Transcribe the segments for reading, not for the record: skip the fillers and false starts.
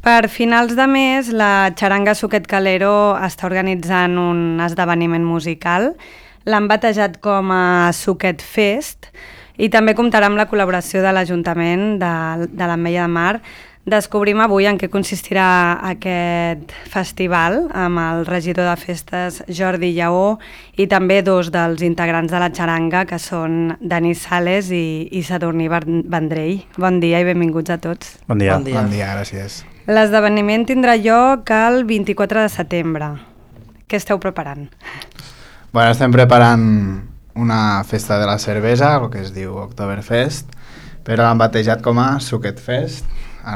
Per finals de mes, la Xaranga Suquet Calero està organitzant un esdeveniment musical. L'han batejat com a Suquet Fest i també comptarà amb la col·laboració de l'Ajuntament de l'Ametlla de Mar. Descobrim avui en què consistirà aquest festival amb el regidor de festes Jordi Lleó i també dos dels integrants de la xaranga, que són Denis Sales i Sadurní Vendrell. Bon dia i benvinguts a tots. Bon dia. Bon dia, gràcies. L'esdeveniment tindrà lloc el 24 de setembre. Què esteu preparant? Bueno, estem preparant una festa de la cervesa, el que es diu Oktoberfest, però l'han batejat com a Suquet Fest,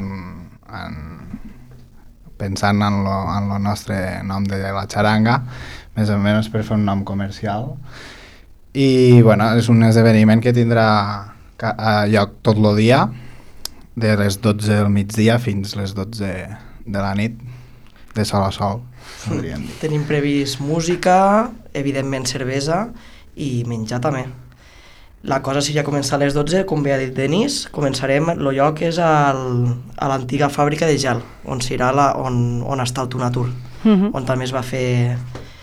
pensant en el nostre nom de la xaranga, més o menys per fer un nom comercial. I bueno, és un esdeveniment que tindrà lloc tot el dia, de les 12 del migdia fins les 12 de la nit, de sol a sol, podríem dir. Tenim previst música, evidentment cervesa i menjar també. La cosa seria començar a les 12, com bé ha dit Denis, començarem, el lloc és a l'antiga fàbrica de gel, on serà on està el Tunatur, on també es va fer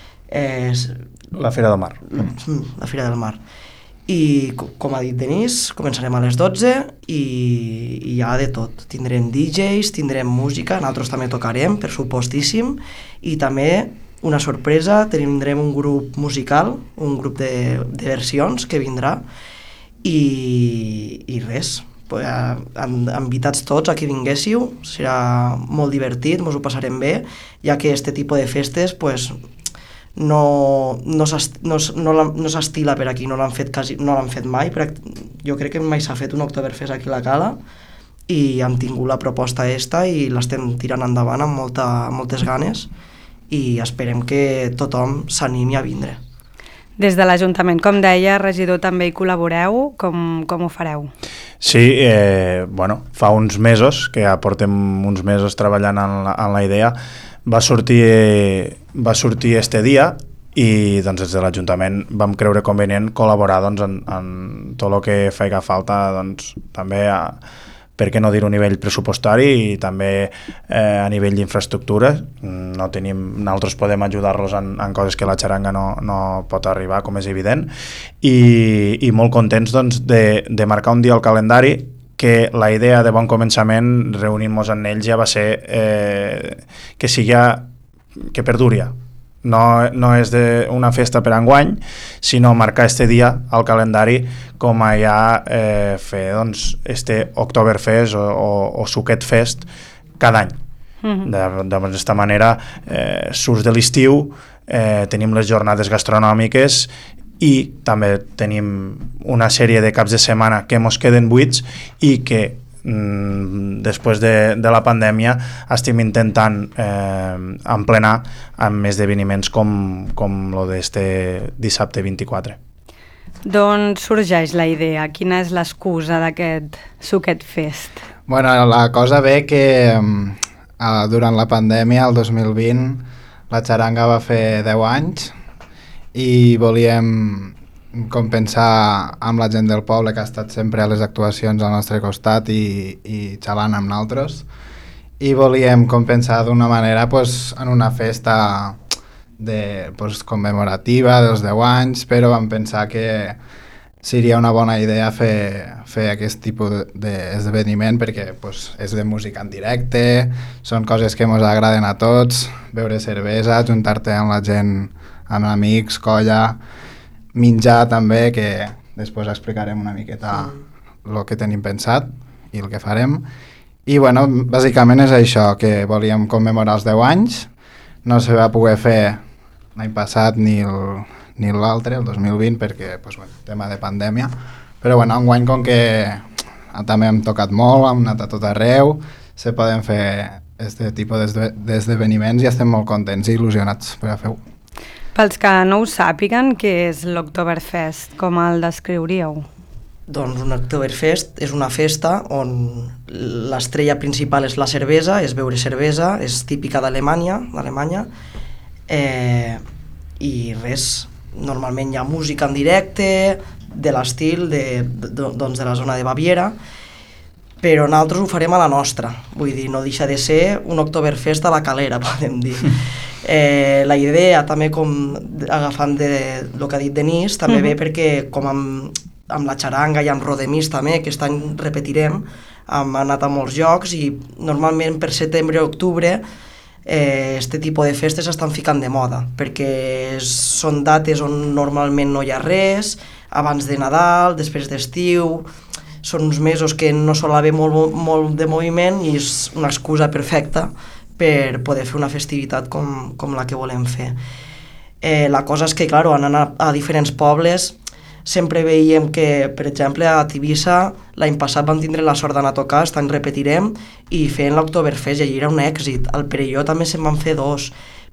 la Fira del Mar. La Fira del Mar. I com ha dit Denis, començarem a les 12 i hi ha de tot. Tindrem DJs, tindrem música, nosaltres també tocarem, per supostíssim, i també una sorpresa, tindrem un grup musical, un grup de versions que vindrà i res, invitats tots a que vinguéssiu, serà molt divertit, ens ho passarem bé, ja que este tipus de festes no s'estila per aquí, no l'han fet mai, jo crec que mai s'ha fet un Oktoberfest aquí a la Cala i hem tingut la proposta i l'estem tirant endavant amb moltes ganes i esperem que tothom s'animi a vindre. Des de l'Ajuntament, com deia, regidor, també hi col·laboreu, com ho fareu? Sí, bueno, fa uns mesos, que ja portem uns mesos treballant en la idea, va sortir este dia i doncs, des de l'Ajuntament vam creure convenient col·laborar doncs, en tot el que feia falta, doncs, també per què no dir a nivell pressupostari i també a nivell d'infraestructura. Nosaltres podem ajudar-los en coses que la xaranga no pot arribar, com és evident, i molt contents doncs, de marcar un dia al calendari que la idea de bon començament, reunint-nos en ells, ja va ser que perduria. No és una festa per enguany, sinó marcar este dia al calendari com a ja fer este Oktoberfest o Suquet Fest cada any. D'aquesta manera surts de l'estiu, tenim les jornades gastronòmiques i també tenim una sèrie de caps de setmana que mos queden buits i que després de la pandèmia estem intentant emplenar amb esdeveniments com lo d'este dissabte 24. D'on sorgeix la idea? Quina és l'excusa d'aquest Suquet Fest? Bueno, la cosa ve que durant la pandèmia, el 2020, la xaranga va fer 10 anys i volíem compensar amb la gent del poble que ha estat sempre a les actuacions al nostre costat i xalant amb nosaltres, i volíem compensar d'una manera en una festa commemorativa dels 10 anys, però vam pensar que seria una bona idea fer aquest tipus d'esdeveniment perquè és de música en directe, són coses que ens agraden a tots, beure cervesa, juntar-te amb la gent, amb amics, colla, menjar també, que després explicarem una miqueta el que tenim pensat i el que farem. I bueno, bàsicament és això, que volíem commemorar els 10 anys, no se va poder fer l'any passat ni l'altre, el 2020, perquè tema de pandèmia, però bueno, enguany com que també hem tocat molt, hem anat a tot arreu, se poden fer aquest tipus d'esdeveniments i estem molt contents i il·lusionats per a fer-ho. Pels que no ho sàpiguen, què és l'Oktoberfest? Com el descriuríeu? Doncs un Oktoberfest és una festa on l'estrella principal és la cervesa, és beure cervesa, és típica d'Alemanya, i res, normalment hi ha música en directe, de l'estil de la zona de Baviera, però nosaltres ho farem a la nostra, vull dir, no deixa de ser un Oktoberfest a la Calera, podem dir. La idea també, com agafant el que ha dit Denis, també ve perquè com amb la xaranga i amb Rodemís també, aquest any repetirem, hem anat a molts llocs i normalment per setembre o octubre este tipus de festes estan ficant de moda, perquè són dates on normalment no hi ha res, abans de Nadal, després d'estiu, són uns mesos que no sol haver molt de moviment i és una excusa perfecta per poder fer una festivitat com la que volem fer. La cosa és que, clar, anant a diferents pobles, sempre veiem que, per exemple, a Tivissa l'any passat vam tindre la sort d'anar a tocar, aquest any repetirem, i feien l'Oktoberfest i allí era un èxit. Al Perelló també se'n van fer 2.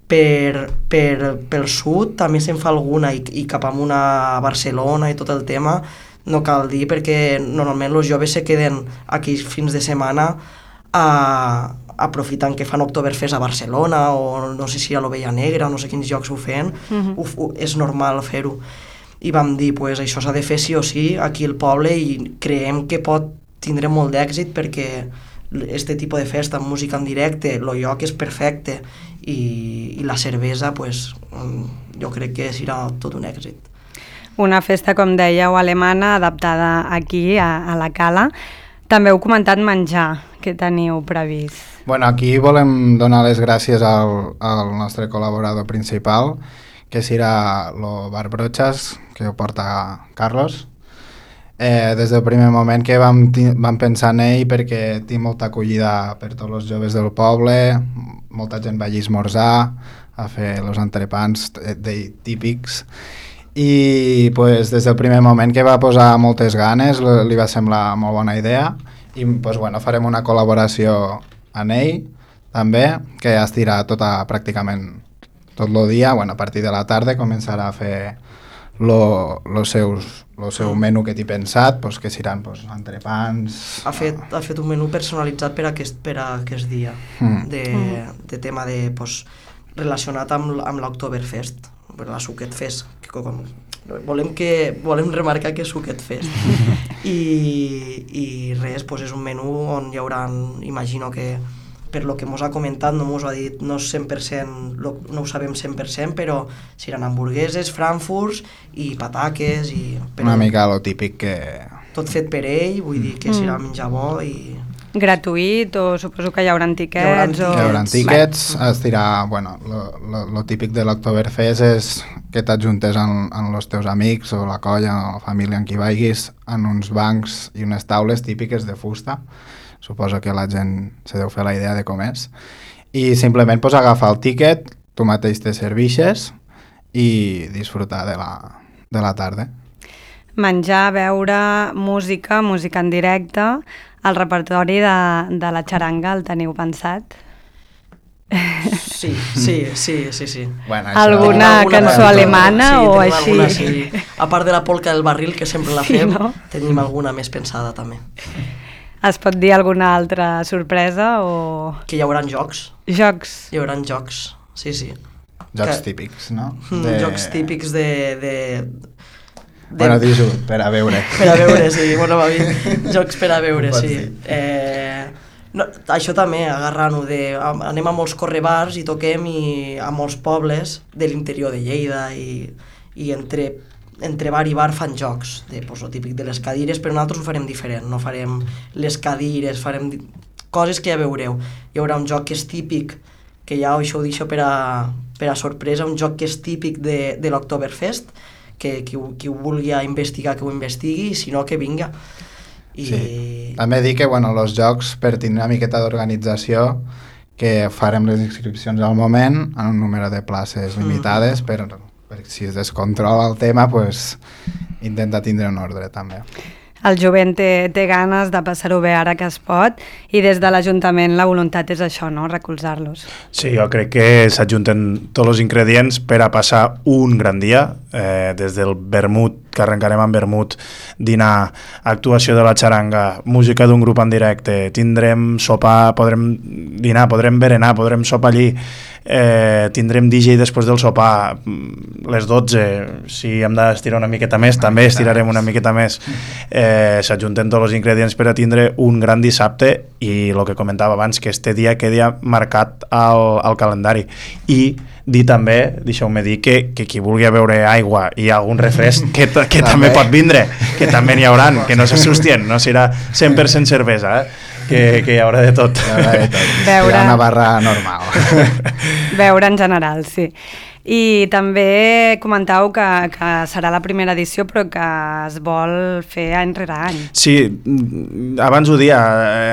Pel sud també se'n fa alguna i cap amunt a Barcelona i tot el tema, no cal dir perquè normalment els joves se queden aquells fins de setmana aprofitant que fan Oktoberfest a Barcelona o no sé si a l'Ovella Negra, no sé quins llocs ho feien, és normal fer-ho. I vam dir, pues, això s'ha de fer sí o sí aquí al poble i creiem que pot tindre molt d'èxit perquè este tipus de festa amb música en directe, el lloc és perfecte i la cervesa, pues, jo crec que serà tot un èxit. Una festa, com dèieu, alemana, adaptada aquí, a la Cala. També heu comentat menjar, que teniu previst. Bueno, aquí volem donar les gràcies al nostre col·laborador principal, que serà el Bar Brochas, que ho porta Carlos. Des del primer moment que vam pensar en ell perquè té molta acollida per tots els joves del poble, molta gent va allí esmorzar, a fer els entrepans típics, i pues, des del primer moment que va posar moltes ganes li va semblar molt bona idea i pues, bueno, farem una col·laboració amb ell també, que estirà pràcticament tot el dia. Bueno, a partir de la tarda començarà a fer el seu menú que t'he pensat, pues, que seran pues, entrepans. Ha fet un menú personalitzat per a aquest dia, de tema de, pues, relacionat amb l'Oktoberfest, la Sukketfest, volem remarcar que és Sukketfest. I res, pues, és un menú on hi haurà, imagino que per lo que mos ha comentat, no mos ho ha dit, no ho sabem 100%, però seran hamburgueses, frankfurts i pataques. Una mica lo típic que... Tot fet per ell, vull dir que serà menjar bo i... Gratuït o suposo que hi haurà tíquets? Hi haurà tíquets, estirà, bueno, lo típic de l'Oktoberfest és que t'adjuntes amb els teus amics o la colla o la família en qui vagis en uns bancs i unes taules típiques de fusta. Suposo que la gent se deu fer la idea de com és. I simplement pues, agafar el tíquet, tu mateix te serveixes i disfrutar de la tarda. Menjar, beure, música en directe, el repertori de la xaranga el teniu pensat? Sí. Bueno, alguna cançó alemana sí, o així? Alguna, sí. A part de la polca del barril, que sempre la fem, no? Tenim alguna més pensada també. Es pot dir alguna altra sorpresa o...? Que hi haurà jocs. Jocs? Hi haurà jocs, sí. Jocs típics, no? Jocs típics de... Bueno, dis-ho, per a veure. Per a veure, sí. Bueno, va bé. Jocs per a veure, sí. No, això també, agarrant-ho anem a molts correbars i toquem a molts pobles de l'interior de Lleida i entre bar i bar fan jocs, pues, el típic de les cadires, però nosaltres ho farem diferent, no farem les cadires, farem coses que ja veureu. Hi haurà un joc que és típic, que ja això ho deixo per a sorpresa, un joc que és típic de l'Oktoberfest, que qui ho vulgui investigar que ho investigui, i si no que vinga. Sí. També dic que els jocs, per tenir una miqueta d'organització, que farem les inscripcions al moment en un número de places limitades perquè si es descontrola el tema pues, intenta tindre un ordre també. El jovent té ganes de passar-ho bé ara que es pot i des de l'Ajuntament la voluntat és això, no? Recolzar-los. Sí, jo crec que s'ajunten tots els ingredients per a passar un gran dia. des del vermut, que arrencarem amb vermut, dinar, actuació de la xaranga, música d'un grup en directe, tindrem sopar, podrem dinar, podrem berenar, podrem sopar allí, tindrem DJ després del sopar, les 12, si hem d'estirar una miqueta més, també estirarem una miqueta més, s'ajunten tots els ingredients per a tindre un gran dissabte i el que comentava abans, que este dia quedi marcat al calendari. I dir també, deixeu-me dir, que qui vulgui beure aigua i algun refresc que també pot vindre, que també n'hi hauran, que no s'assustien, no serà 100% cervesa, que hi haurà de tot. Beure. Hi ha una barra normal. Beure en general, sí. I també comentàveu que serà la primera edició però que es vol fer any rere any. Sí, abans ho dia,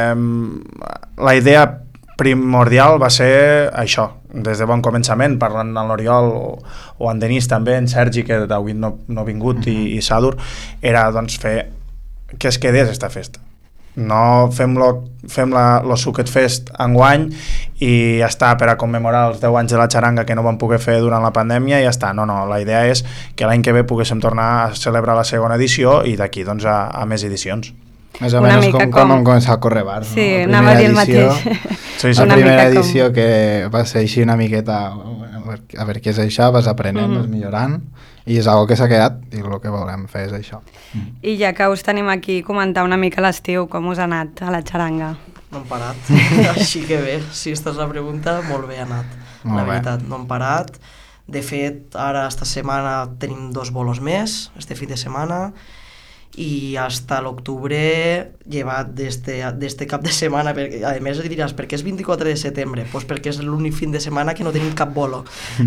la idea primordial va ser això, des de bon començament, parlant amb l'Oriol o en Denis també, en Sergi, que avui no ha vingut, i Sadur, era doncs fer que es quedés esta festa. No fem lo Suket Fest enguany i ja està, per a commemorar els 10 anys de la xaranga que no vam poder fer durant la pandèmia i ja està. No, la idea és que l'any que ve poguéssim tornar a celebrar la segona edició i d'aquí doncs a més edicions. Més o menys com hem començat a córrer bars. Sí, anava a dir el mateix. La primera edició que va ser així una miqueta a veure què és això, vas aprenent, vas millorant i és algo que s'ha quedat i el que volem fer és això. I ja que us tenim aquí, comentar una mica l'estiu, com us ha anat a la xaranga? No hem parat, així que bé, si esta és la pregunta, molt bé ha anat, la veritat, no hem parat. De fet, ara esta setmana tenim 2 bolos més, este fin de setmana, i hasta l'octubre llevat d'este cap de setmana, perquè a més diràs, per què és 24 de setembre? Pues perquè és l'únic fin de setmana que no tenim cap bolo.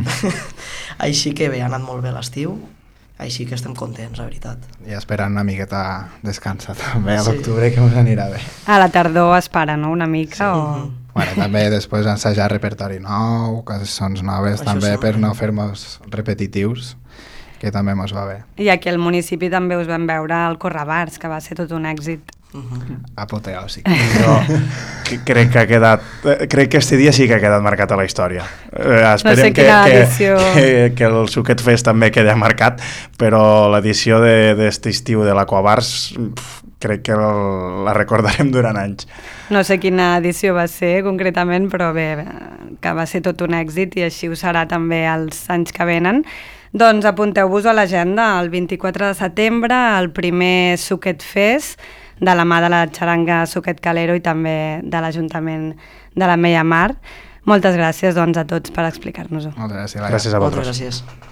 Així que bé, ha anat molt bé l'estiu, així que estem contents, la veritat. I esperant una miqueta descansar també a l'octubre, que ens anirà bé. A la tardor es para, no?, una mica, o... Bueno, també després ensajar repertori nou, cançons noves, això també per no fer-nos repetitius, que també mos va bé. I aquí al municipi també us vam veure al Correbars, que va ser tot un èxit. Apoteòsic. Jo crec que este dia sí que ha quedat marcat a la història. Esperem que el Suket Fest també quedi marcat, però l'edició d'este estiu de l'Aquabars crec que la recordarem durant anys. No sé quina edició va ser concretament, però bé, que va ser tot un èxit i així ho serà també els anys que venen. Doncs apunteu-vos a l'agenda, el 24 de setembre, el primer Suket Fest, de la mà de la xaranga Suket Calero i també de l'Ajuntament de la Meia Mar. Moltes gràcies doncs, a tots per explicar-nos-ho. Moltes gràcies. Gràcies a vosaltres. Moltes gràcies.